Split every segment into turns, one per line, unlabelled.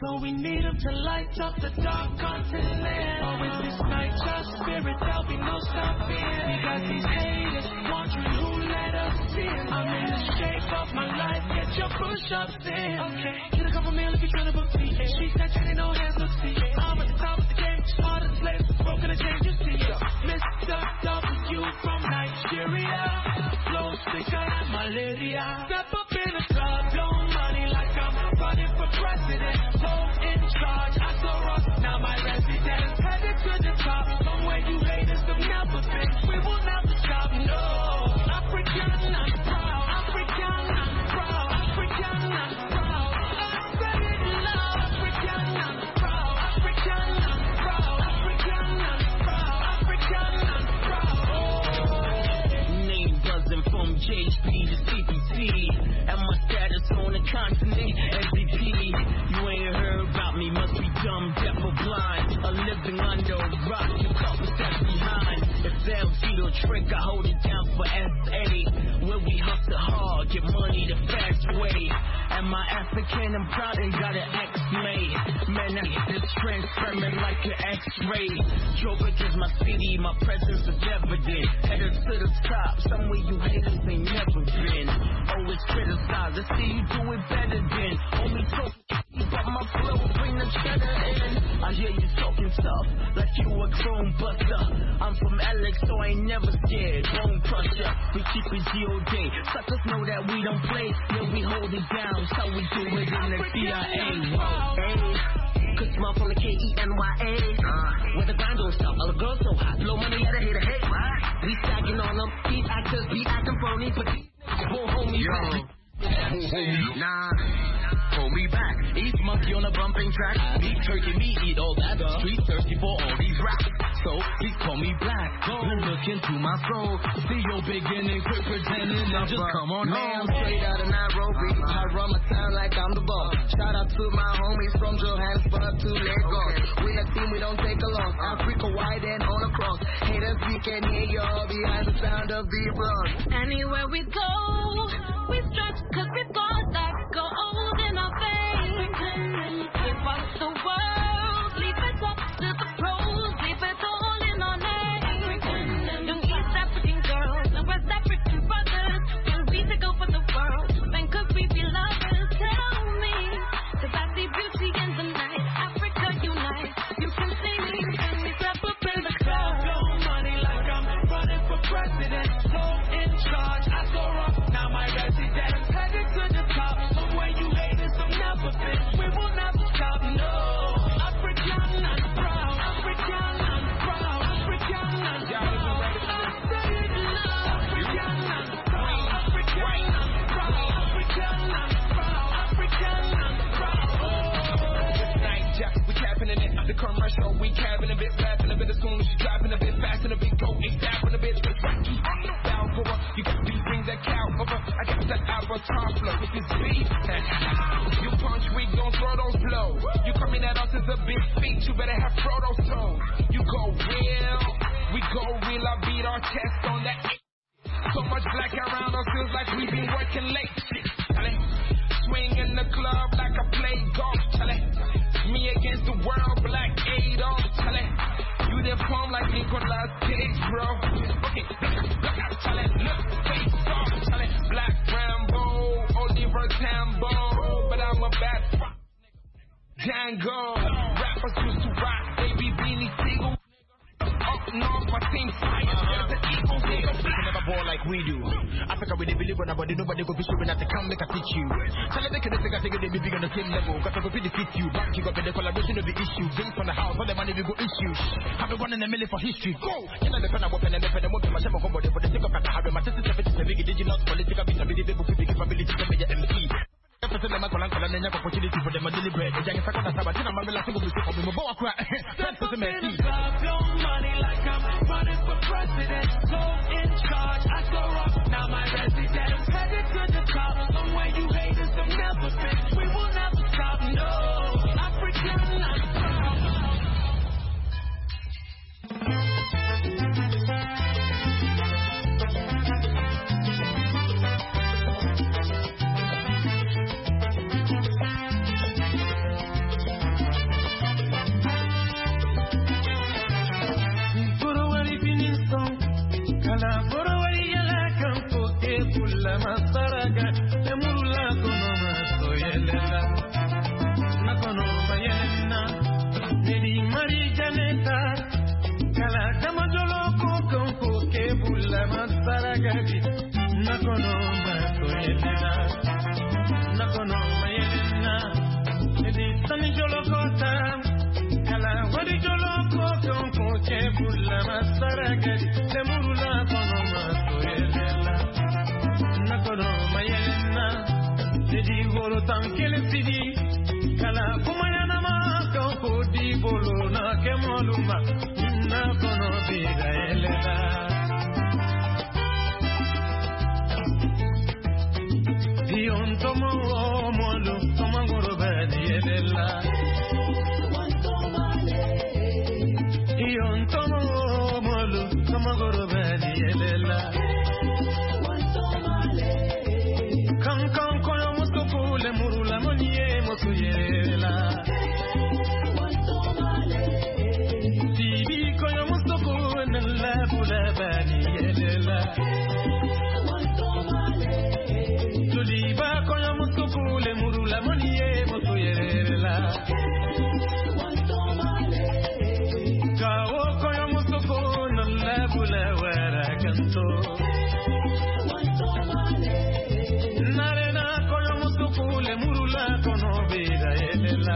So we need them to light up the dark continent. Always this night, your spirit, there'll be no stopping. We got these haters wondering who let us in. I'm in the shape of my life, get your push-ups in. Okay, get a couple meal if you're trying to book me. She said she ain't no hands, let's see. I'm at the top of the game, hard as slaves, broken the chain, you see. Mr. W from Nigeria, flow sicker than malaria. Step up in the club, blow money like I'm running for president. So in charge, I so rock, now my residence. Headed to the top, somewhere you haters have never been. We will never stop, no. African, I'm proud. African, I'm proud. African, I'm proud. I say it loud. African, I'm proud. African, I'm proud. African, I'm proud. African, I'm proud. Oh.
Name buzzing from JP to CPC, and my status on the continent MVP. You ain't heard about me, must be dumb, deaf or blind. A living under a rock, you couple steps behind. If LG the trick, I hold it down for SA. Where we hustle hard, get money the fast way. Am I African? I'm proud and got an X-made. Man, I get this transferring like an X-ray. Joburg is my city, my presence is evident. Headed to the top, somewhere you haters ain't never been. Always criticize, I see you do it better than. Only talk, but my flow bring the cheddar in. I hear you talking tough, like you a chrome buster. I'm from Alex, so I ain't never scared. Bone crusher, we keep it G.O.D. Suckers know that we don't play, yeah we hold it down. So we do it in the CIA. Cause small from the KENYA. Where the grind don't stop, all the girls so hot. Low money, yeah, they hate a hate. We stacking on them, these actors be acting phony, but won't hold me back.
Nah, hold me back. Each monkey on a bumping track. Beef turkey, me eat all that. Street thirsty for all these raps. So please call me black. Go look into my soul. See your beginning, quit pretending and just come on home.
I'm straight out of Nairobi. I run my town like I'm the boss. Shout out to my homies from Johannesburg to Lagos. We a team, we don't take a loss. Africa wide and all across. Haters, we can hear you all behind the sound of the applause.
Anywhere we go, we stretch cause we've got that gold in our veins. Give us the world, leave it up to the pros, leave it all in our name. Young East African girls and West African brothers, will we take over the world? When could we be lovers? Tell me, cause I see beauty in the night. Africa unite, you can see me and we step up in the club.
Blow money like I'm running for president. So in charge, I so rock, now my residence. Headed to the top, somewhere you haters have never been. We will never stop, no. African, I'm proud. African, I'm proud. African, I'm proud. I say it loud. African, I'm proud. African, I'm proud. African, I'm proud. African, I'm proud.
Night jack, we capping in it. The commercial, we capping a bit, rapping a bit. As soon as you dropping a bit, fast and a bit, go, ain't dapping a bit. But Rocky, down for her. You got me, bring that cow over. I got that avatar flow with this beat. You punch weak, don't throw those blows. You coming at us as a big feat, you better have Frodo's toes. You go real, we go real. I beat our chest on that. So much black around us, feels like we been working late. Shit, swing in the club like I play golf. Me against the world, black Adolf. You did form like Nicolas Cage, bro. Okay, look, face off. Black Rambo, Oliver Tambo, but I'm a bad fuck. Django, rappers used to rock, baby beanie single. Up north, my team fire. There's an eagle nigga.
You can never ball like we do. Africa, we they believe on nobody, nobody go be showing that they come make a teach you. Tell them they can take they be big on the same level. Cause I go defeat you. Back you up in the collaboration of the issue. Drinks from the house, all the money we go issue. Have been one in a million for history. Go! You know the pen I weapon and weapon and weapon. My shame on somebody for the sake of I have my sister 70 big digital political visibility, big capability to be MP. Opportunity for them to deliberate. The young Sakata Sabatina, my last single mistake for me. But I cry. That's what the man sees.
Blow money like I'm running for president. So in charge, I so rock, now my residence. Headed to the top, somewhere you haters have never been. We will never stop, no. African, I'm proud. sarakari lemurula kono masoyelela nakono mayena dedi goro tankele sidi kala kumayana ma ko di bolo na kemoluma nakono bidayelela dion tomo molo tomangoro badiyelela dion tomo molo tomangoro badiyelela kan koyo musukule murula moniye musuyela tibi koyo musukule la bula badiyelela Tuliba koyo musukule murula moniye musuyela Kawo koyo musukule la bula wara kanto Narena koyo musukule murula kono bida yelela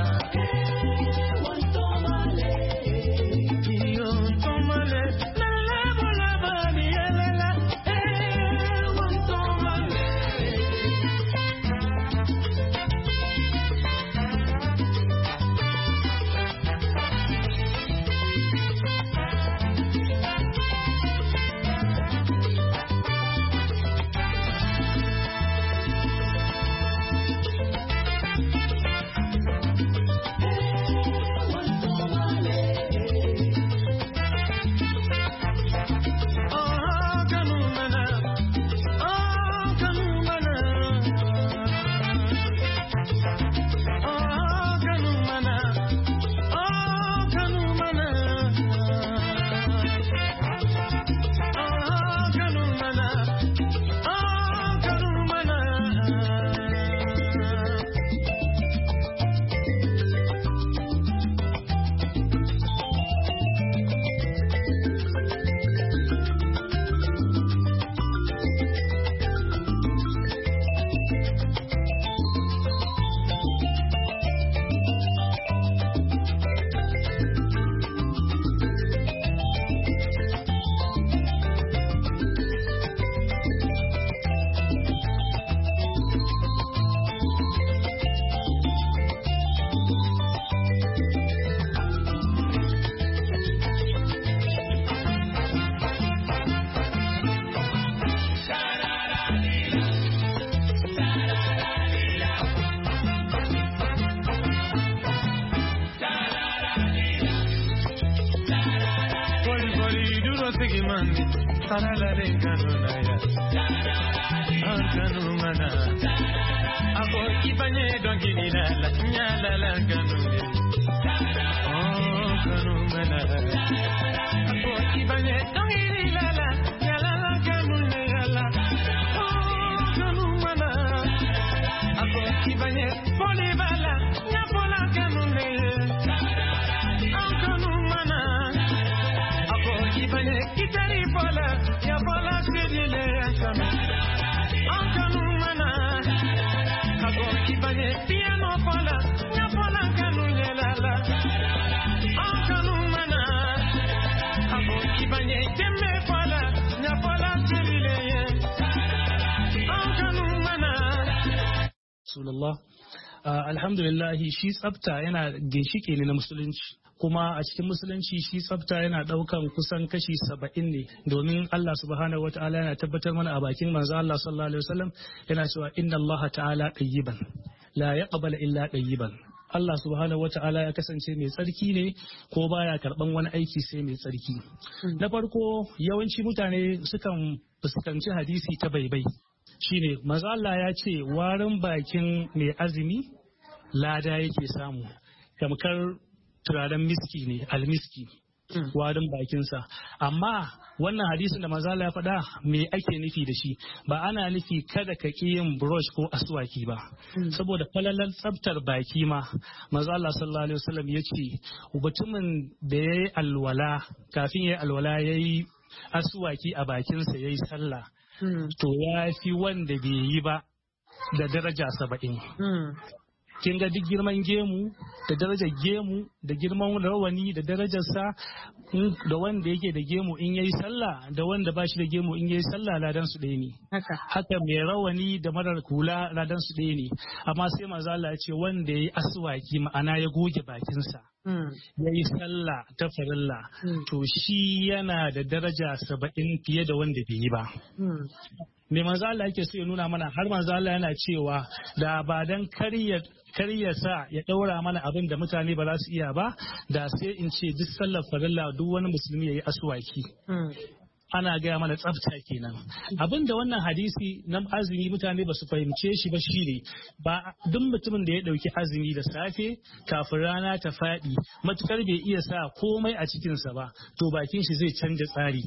Saralare kanunaya, kanumana. Ako ibanye dongini la nyala la kanune. Oh kanumana. Ako ibanye dongini la nyala la kanune la. Oh kanumana. Ako ibanye poli bala nyapola kanune. Oh kanumana. Ako ibanye kitari pola. Ya pola kidile yakana, ankanumana. Ako ibanye piano pola, ya pola kanunye lala, ankanumana. Ako ibanye jemme pola, ya pola kidile ankanumana.
Rasulullah, alhamdulillah shi tsafta yana ginshike ne na musulunci. Kuma a cikin musulunci shi tsafta yana daukan kusan kashi 70 ne domin Allah subhanahu wataala yana tabbatar mana a bakin manzo Allah sallallahu alaihi wasallam yana cewa inna Allah ta'ala tayyiban la yaqbalu illa tayyiban. Allah subhanahu wataala ya kasance mai tsarki ne ko baya karban wani aiki sai mai tsarki. Na farko yawanci mutane sukan fuskanci hadisi ta baibai shine manzo Allah ya ce warin bakin mai azumi lada yake samu kamar turaren miski ne almiski warin bakinsa amma wannan hadisin da manzo Allah ya faɗa me ake nufi da shi ba ana nufi kada ka ki yin brush ko aswaki ba saboda falalan tsaftar baki ma manzo Allah sallallahu alaihi wasallam yace mutumin da yayi alwala kafin yayi alwala yayi aswaki a bakinsa yayi sallah to ya fi wanda bai yi ba da daraja 70 kin ga duk girman gemu da darajar gemu da girman rawani da darajarsa da wanda yake da gemu in yayi sallah da wanda ba shi da gemu in yayi sallah ladan su ɗaya ne. Haka mai rawani da marar kula ladan su ɗaya ne. Amma sai manzo Allah ya ce wanda yayi aswaki ma'ana ya goge bakinsa. Ya yi sallah ta farilla to shi yana da daraja 70 fiye da wanda bai yi ba. Me manzo Allah yake so ya nuna mana har manzo Allah yana cewa da ba dan karya sa ya daura mana abin da mutane ba za su iya ba da sai in ce duk sallar farilla duk wani musulmi yayi aswaki. Ana gaya mana tsafta kenan. Abin da wannan hadisi na azumi mutane ba su fahimce shi ba shine ba duk mutumin da ya dauki azumi da safe kafin rana ta faɗi matukar bai iya sa komai a cikinsa ba to bakin shi zai canja tsari.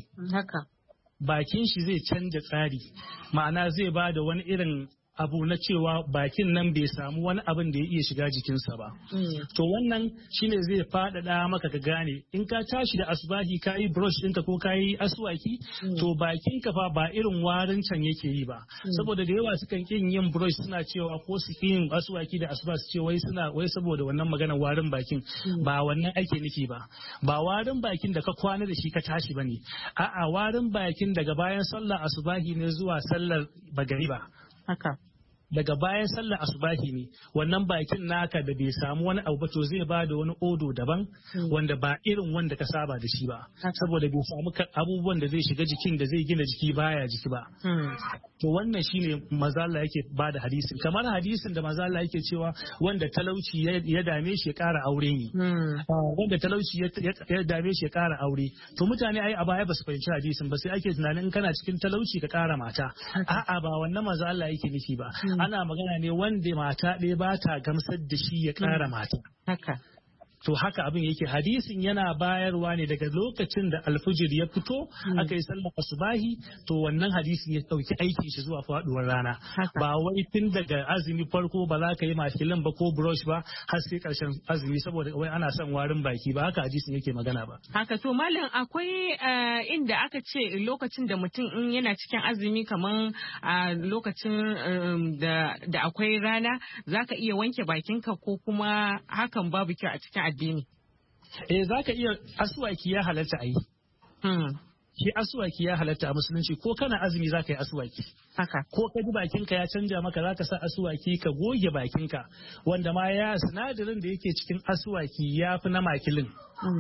Bakin shi zai canja tsari ma'ana zai ba da wani irin abu na cewa bakin nan bai samu wani abin da ya iya shiga jikinsa ba. To wannan shine zai faɗaɗa maka ka gane in ka tashi da asubahi ka yi brush ɗinka ko ka yi aswaki to bakinka fa ba irin warin can yake yi ba. Saboda da yawa sukan kin yin brush suna cewa ko su yin aswaki da asuba su ce wai saboda wannan maganar warin bakin ba wannan ake nufi ba. Ba warin bakin da ka kwana da shi ka tashi bane. A'a warin bakin daga bayan sallar asubahi ne zuwa sallar magariba. Daga bayan sallar asubahi ne wannan bakin naka da bai samu wani abu ba to zai ba da wani odo daban wanda ba irin wanda ka saba da shi ba saboda bai samu abubuwan da zai shiga jikin da zai gina jiki baya jiki ba. To wannan shine mazalla yake ba da hadisin kamar hadisin da mazalla yake cewa wanda talauci ya dame shi ya kara aure ne. Wanda talauci ya dame shi ya kara aure to mutane ai a baya ba su fahimci hadisin ba sai ake tunanin in kana cikin talauci ka kara mata. A'a ba wannan mazalla yake nufi ba. Ana magana ne wanda mata ɗaya ba ta gamsar da shi ya ƙara mata. To haka abin yake hadisin yana bayarwa ne daga lokacin da alfujir ya fito aka yi sallar asubahi to wannan hadisin ya dauki aikin shi zuwa faduwar rana ba wai tun daga azumi farko ba za ka yi makilin ba ko brush ba har sai karshen azumi saboda wai ana son warin baki ba haka hadisin yake magana ba.
Haka to malam akwai inda aka ce lokacin da mutum in yana cikin azumi kaman lokacin da akwai rana zaka iya wanke bakinka ko kuma hakan babu kyau a cikin addini.
Za ka iya aswaki ya halatta a yi. Shi aswaki ya halatta a musulunci ko kana azumi za ka yi aswaki. Ko ka ji bakinka ya canja maka za ka sa aswaki ka goge bakinka wanda ma ya sinadarin da yake cikin aswaki ya fi na makilin.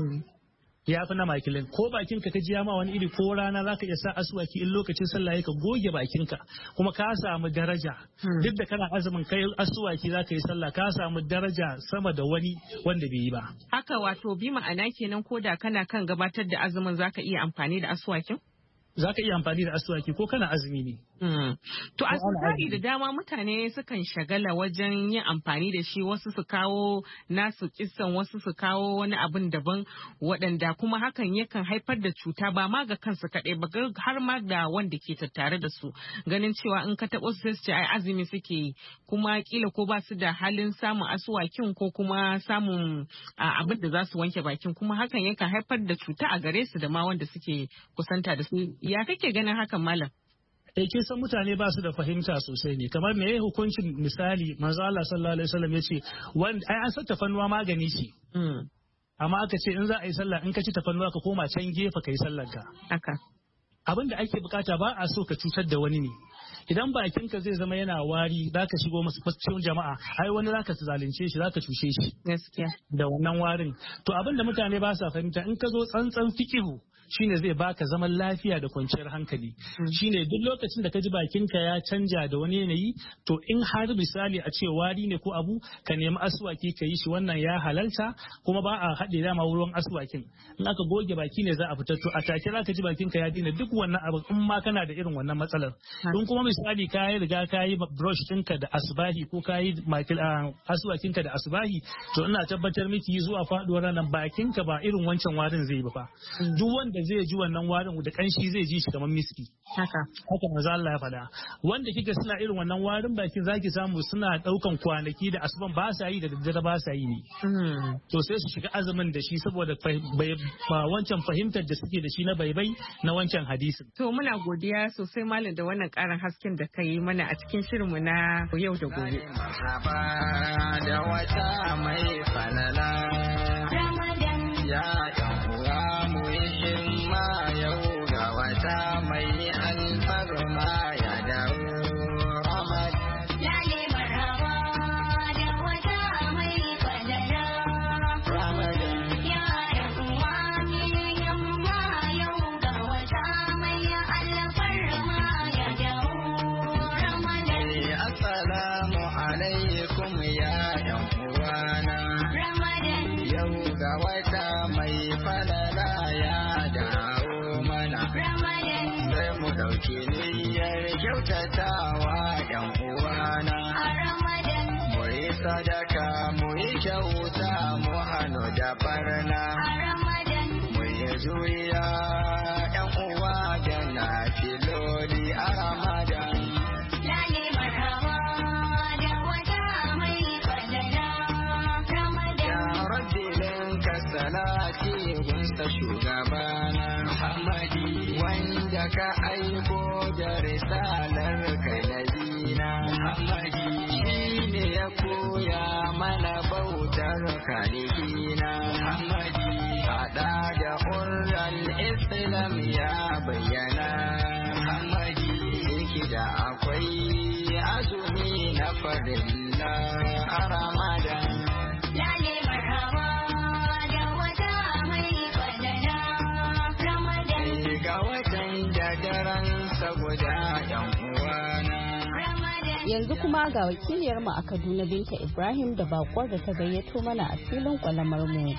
Ya fi na makilin ko bakinka ka ji ma wani iri ko rana za ka iya sa aswaki in lokacin sallah ka goge bakinka kuma ka samu daraja duk da kana azumin kai aswaki za ka yi sallah ka samu daraja sama da wani wanda bai yi ba.
Haka wato bi ma'ana kenan ko da kana kan gabatar da azumin za ka iya amfani da aswakin?
Za ka iya amfani da aswaki ko kana azumi ne.
To a da dama mutane sukan shagala wajen yin amfani da shi wasu su kawo nasu kisan wasu su kawo wani abin daban waɗanda kuma hakan yakan haifar da cuta ba ma ga kansu kaɗai ba har ma da wanda ke tattare da su ganin cewa in ka taɓa su ce ai azumi suke yi kuma kila ko ba su da halin samun asuwakin ko kuma samun abin da za su wanke bakin kuma hakan yakan haifar da cuta a gare su da ma wanda suke kusanta da su ya kake ganin hakan malam?
Kin san mutane ba su da fahimta sosai ne kamar me hukuncin misali manzo Allah sallallahu alaihi wasallam yace wanda ai an san tafannuwa magani ce amma aka ce in za a yi sallah in ka ci tafannuwa ka koma can gefe ka yi sallar ka abin da ake bukata ba a so ka cutar da wani ne idan bakinka zai zama yana wari za ka shigo masu cikin jama'a ai wani za ka zalunce shi za ka cushe shi
gaskiya
da wannan warin to abin da mutane ba sa fahimta in ka zo tsantsan fikihu shine zai baka zaman lafiya da kwanciyar hankali shine duk lokacin da ka ji bakinka ya canja da wani yanayi to in har misali a ce wari ne ko abu ka nemi aswaki ka yi shi wannan ya halalta kuma ba a haɗe dama wurin aswakin in aka goge baki ne za a fitar to a take za ka ji bakinka ya dina duk wannan abu in ma kana da irin wannan matsalar in kuma misali ka yi riga ka yi brush ɗinka da asbahi ko ka yi aswakinka da asbahi to ina tabbatar miki zuwa faɗuwar ranar bakinka ba irin wancan warin zai ba fa duk wanda wanda zai ji wannan warin da kanshi zai ji shi kamar miski.
Haka
manzo Allah ya faɗa. Wanda kike suna irin wannan warin bakin zaki samu suna daukan kwanaki da asuban ba sa yi da daddare ba sa yi ne. To sai su shiga azumin da shi saboda ba wancan fahimtar da suke da shi na baibai na wancan hadisin.
To muna godiya sosai malam da wannan karin hasken da ka yi mana a cikin shirinmu na yau da gobe.
Da wata mai falala ya uwa mu yi himma yau ga wata mai alfarma ya dawo Ramadan.
Lale marhaba da wata mai falala
Ramadan.
ya uwa mu yi himma yau ga wata mai alfarma ya dawo Ramadan.
Assalamu alaikum ya uwana.
Ramadan
Yau ga wata mai falala ya dawo mana.
Ramadan
Sai mu ɗauki niyyar kyautatawa uwana.
Ramadan
Mu yi sadaka mu yi kyauta mu hannu da barna.
Ramadan
Mu yi zuriya uwa da na filoli a Ramadan.
Lale marhaba da wata mai falala Ramadan
Ya rabbi linka salati gunsa shugabana Muhammadi wanda ka aiko da risalar ka nabina Muhammadi shine ya koya mana bautar kalikina Muhammadi hada da hurran Islam ya bayyana Muhammadi yake da akwai azumi na farilla a Ramadan.
Lale marhaba da wata mai falala Ramadan
Ga watan da daren saboda uwana.
Ramadan
Yanzu kuma ga wakiliyarmu a Kaduna Binta Ibrahim da bakwar da ta gayyato mana a filin kwalamar mu.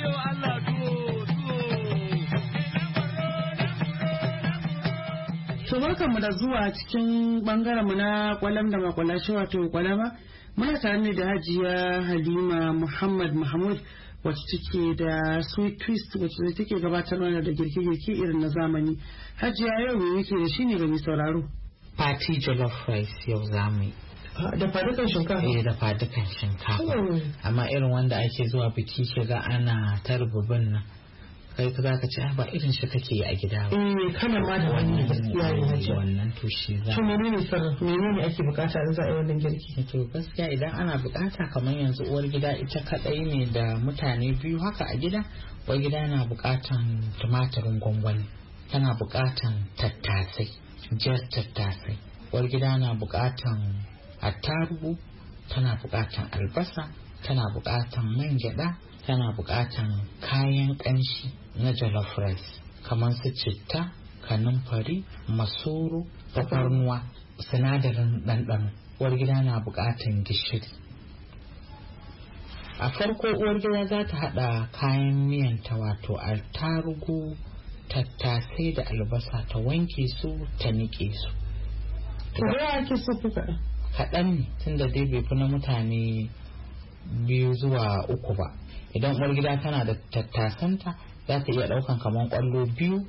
To barkanmu da zuwa cikin bangaren mu na kwalam da makwalashi wato kwalama. Muna tare ne da Hajiya Halima Muhammad Mahmud wacce take da Sweet Twist wacce take gabatar mana da girke-girke irin na zamani. Hajiya yau me yake da shi ne ga mai sauraro?
Party jollof rice yau zamu yi.
Da fadukan shinkafa?
Da fadukan shinkafa. Amma irin wanda ake zuwa biki shiga ana tarbubin nan. Kai ka zaka ce ba irin shi kake yi a gida ba.
Kana ma da wannan gaskiya ne Hajiya.
Wannan to shi za.
To menene sirrin? Menene ake bukata in za a yi wannan girki?
To gaskiya idan ana bukata kamar yanzu uwar gida ita kadai ne da mutane biyu haka a gida, uwar gida na bukatan tumatirin gwangwani, tana bukatan tattasai, jar tattasai. Uwar gida na bukatan attarugu, tana bukatan albasa, tana bukatan man gyada, tana bukatan kayan kanshi na jollof rice kamar su citta, kanumfari, masoro, tafarnuwa, sinadarin ɗanɗano. Uwar gida na bukatan gishiri. A farko uwar gida za ta haɗa kayan miyanta wato attarugu, tattasai da albasa, ta wanke su ta niƙe su.
Ake so kaɗan?
Kaɗan ne tunda dai bai fi na mutane 2 zuwa 3 ba. Idan uwar gida tana da tattasanta za ta iya ɗaukan kamar ƙwallo 2,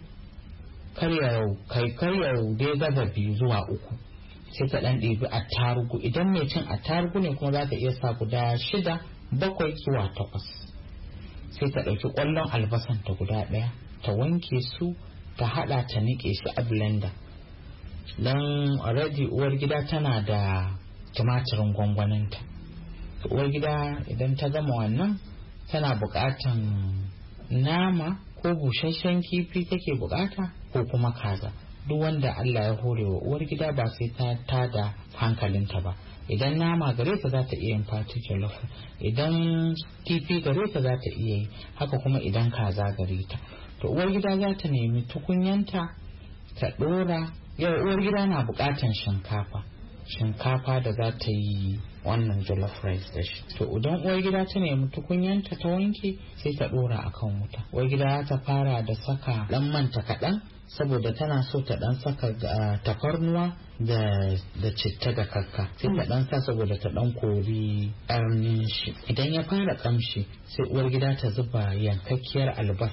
karyau dai gaza 2 zuwa 3, sai ta ɗan ɗebi attarugu. Idan mai cin attarugu ne kuma za ta iya sa guda 6, 7 zuwa 8. Sai ta ɗauki ƙwallon albasan ta guda 1, ta wanke su, ta haɗa ta niƙe shi a blender. Don already uwar gida tana da tumatirin gwangwaninta. Uwar gida idan ta gama wannan tana buƙatan nama ko busasshen kifi take buƙata ko kuma kaza, duk wanda Allah ya hore wa uwar gida ba sai ta tada hankalinta ba. Idan nama gare ta za ta iya yin party jollof, idan kifi gare ta za ta iya yi haka, kuma idan kaza gare ta. To uwar gida za ta nemi tukunyanta ta ɗora. Yau uwar gida na buƙatan shinkafa da za ta yi wannan jollof rice da shi. To idan uwar gida ta nemi tukunyanta ta wanke sai ta ɗora akan wuta. Uwar gida ta fara da saka ɗan manta kaɗan saboda tana so ta ɗan saka tafarnuwa da citta da kakka, sai ta ɗan sa saboda ta ɗan kori ƙarnin shi. Idan ya fara ƙamshi sai uwar gida ta zuba yankakkiyar albasa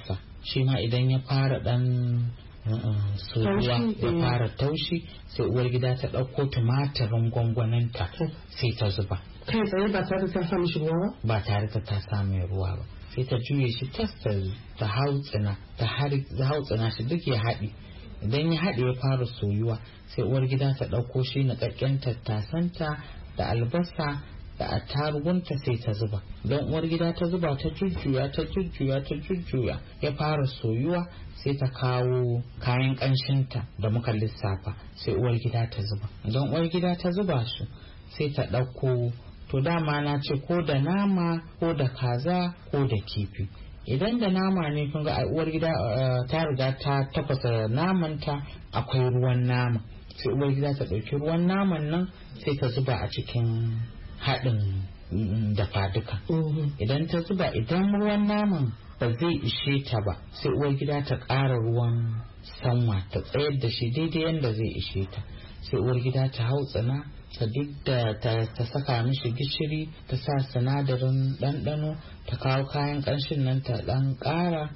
shi ma idan ya fara dan soyuwa ya fara taushi sai uwar gida ta ɗauko tumatirin gwangwaninta sai ta zuba
kai tsaye ba tare ta sa mishi ruwa
ba tare da ta sa mai ruwa ba sai ta juye shi ta hautsina shi duk ya haɗi. Idan ya haɗe ya fara soyuwa sai uwar gida ta ɗauko shi na ƙaƙƙen tattasanta da albasa da attarugunta sai ta zuba. Don uwar gida ta zuba ta jujjuya ya fara soyuwa sai ta kawo kayan ƙanshinta da muka lissafa sai uwar gida ta zuba. Don uwar gida ta zuba su sai ta ɗauko, to dama na ce ko da nama ko da kaza ko da kifi. Idan da nama ne kun ga uwar gida ta riga ta tafasa namanta, akwai ruwan nama sai uwar gida ta ɗauki ruwan naman nan sai ta zuba a cikin haɗin dafa duka. Idan ta zuba, idan ruwan naman ba zai ishe ta ba sai uwar gida ta ƙara ruwan sanwa ta tsayar da shi daidai yadda zai ishe ta. Sai uwar gida ta hautsina ta duk da ta saka mishi gishiri, ta sa sinadarin ɗanɗano, ta kawo kayan ƙanshin nan ta ɗan ƙara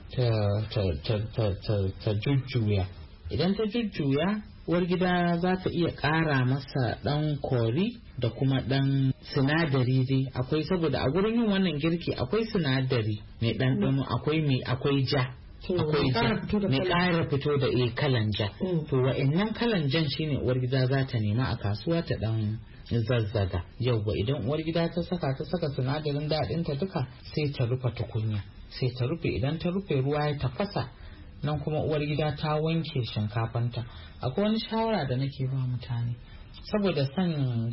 ta jujjuya. Idan ta jujjuya, uwar gida za ta iya ƙara masa ɗan kori da kuma ɗan sinadari dai akwai, saboda a gurin yin wannan girki akwai sinadari mai ɗanɗano, akwai ja, akwai ja mai ƙara fito da kalan ja. To wa'annan kalan jan shine uwar gida za ta nema a kasuwa ta ɗan zazzaga. Yauwa idan uwar gida ta saka sinadarin daɗin ta duka sai ta rufe tukunya, sai ta rufe. Idan ta rufe ruwa ya tafasa, nan kuma uwar gida ta wanke shinkafanta. Akwai wani shawara da nake ba mutane, saboda son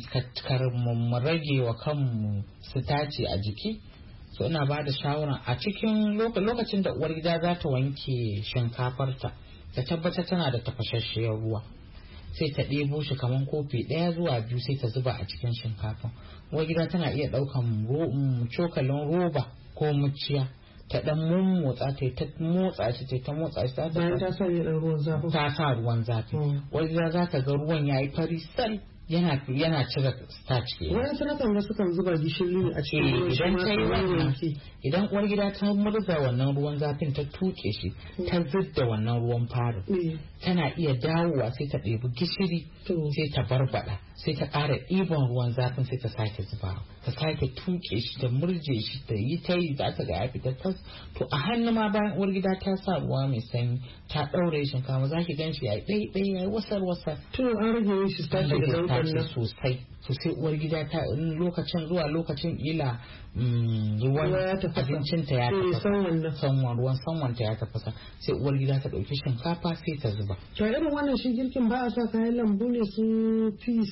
mu rage wa kanmu sitaci a jiki, so ina ba da shawara a cikin lokacin da uwar gida za ta wanke shinkafarta ta tabbatar tana da tafashasshiyar ruwa, sai ta ɗebo shi kamar kofi 1 zuwa 2 sai ta zuba a cikin shinkafan. Uwar gida tana iya ɗaukan cokalin roba ko muciya ta dan motsa ta motsa shi ta bayan ta sa ruwan zafi, ta sa ruwan zafi. Wanda za ka ga ruwan yayi fari sal, yana cire starch ke.
Wani sanatan da sukan zuba gishiri a cikin ruwan.
Idan uwar gida ta murza wannan ruwan zafin ta tuke shi ta zidda wannan ruwan farin, tana iya dawowa sai ta ɗebi gishiri sai ta barbada, sai ta ƙara ɗiban ruwan zafin sai ta sake zubawa, ta sake tuke shi da murje shi ta yi za ta ga ya fita tas. To a hannu ma bayan uwar gida ta sa ruwa mai sanyi ta ɗaure shinkafa, za ki gan shi ya yi ɗai ya yi wasar.
To an rage shi starch da
daukan sosai. To sai uwar gida ta lokacin zuwa lokacin ila ruwan abincinta ya tafasa, ruwan sanwanta ya tafasa, sai uwar gida ta ɗauki shinkafa sai ta zuba.
To irin wannan shi girkin ba a sa kayan lambu ne su peas?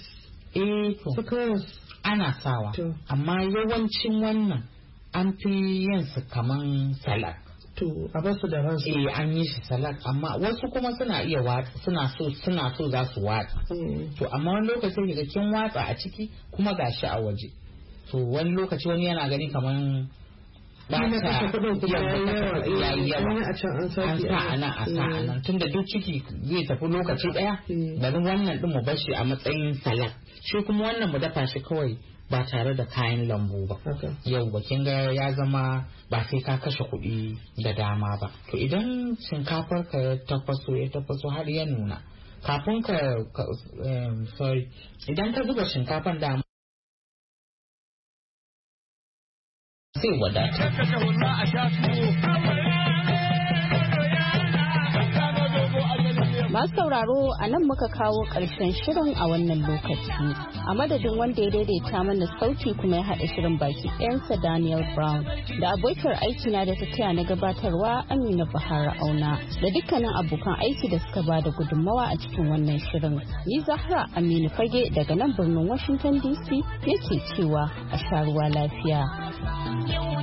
To ana sawa, amma yawancin wannan an fi yin su kaman salad.
To a basu da ransu.
An yi shi salad, amma wasu kuma suna iya watsa, suna so za su watsa. To amma wani lokaci da kin watsa a ciki kuma gashi a waje. To wani lokaci wani yana gani kaman yayi yawa, an sa anan tunda duk ciki zai tafi lokaci daya, bari wannan din mu bar shi a matsayin salad, shi kuma wannan mu dafa shi kawai ba tare da kayan lambu ba. Yau ba kin ga ya zama ba sai ka kashe kuɗi da dama ba. To idan shinkafar ka ya tafaso har ya nuna, kafin idan ka zuba shinkafan da sai wadata.
Masu sauraro a nan muka kawo ƙarshen shirin a wannan lokaci. A madadin wanda ya daidaita mana sauti kuma ya haɗa shirin baki ɗayansa Daniel Brown da abokiyar aikina da ta taya na gabatarwa Amina Bahara Auna da dukkanin abokan aiki da suka ba da gudunmawa a cikin wannan shirin. Ni Zahra Aminu Fage daga nan birnin Washington DC yake cewa a sha ruwa lafiya.